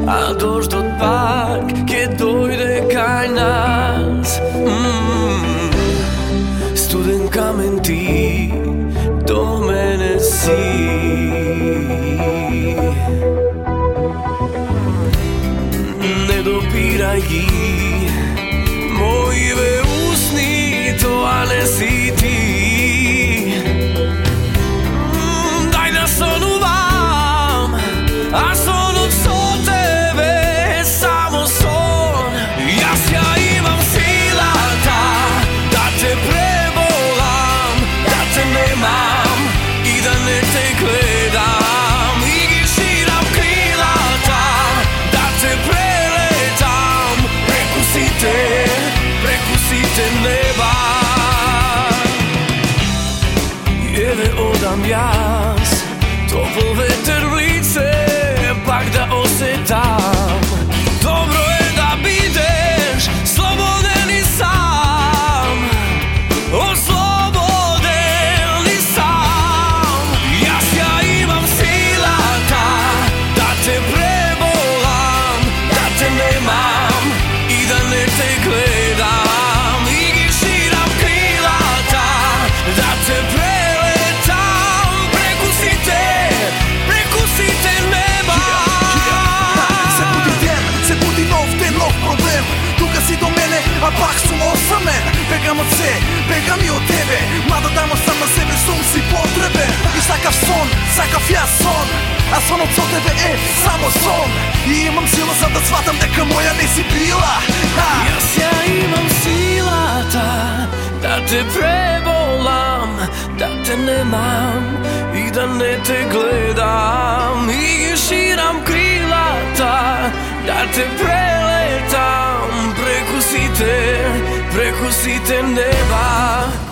a doždot pak keď dojde kaj nás. Studen kamen ty do mene si. Nedopíraj moje úsny, to ale si ty. Daj na sonu vám a sonu co tebe samo son. Ja sia imam sila ta da te prevolám, da te nemám i da ne te gledám. I když šíram krýlata, da te preletám, prekusíte neba. Jeve odam jas, topol veter v lice, pak da osetám. Dobro je da budeš slobodený sám, oslobodený sám. Ja sia imam silata, da te prevolám, da te nemám i da ne te gledám. I když šíram krýlata, da te preletám, prekusíte neba. Se budi den, se budi nov problem. Тука си до мене, а пак сум осамен. Бегам од се, бегам и од тебе. Мада дама сам на себе сум си потребен. И сакав сон, сакав јас сон, а сонот со тебе е само сон. И имам сила за да сватам дека моја не си била. Јас ја имам силата да те преболам, да те немам и да не те гледам. И ги ширам крилата да те прелетам, prekusíte neба.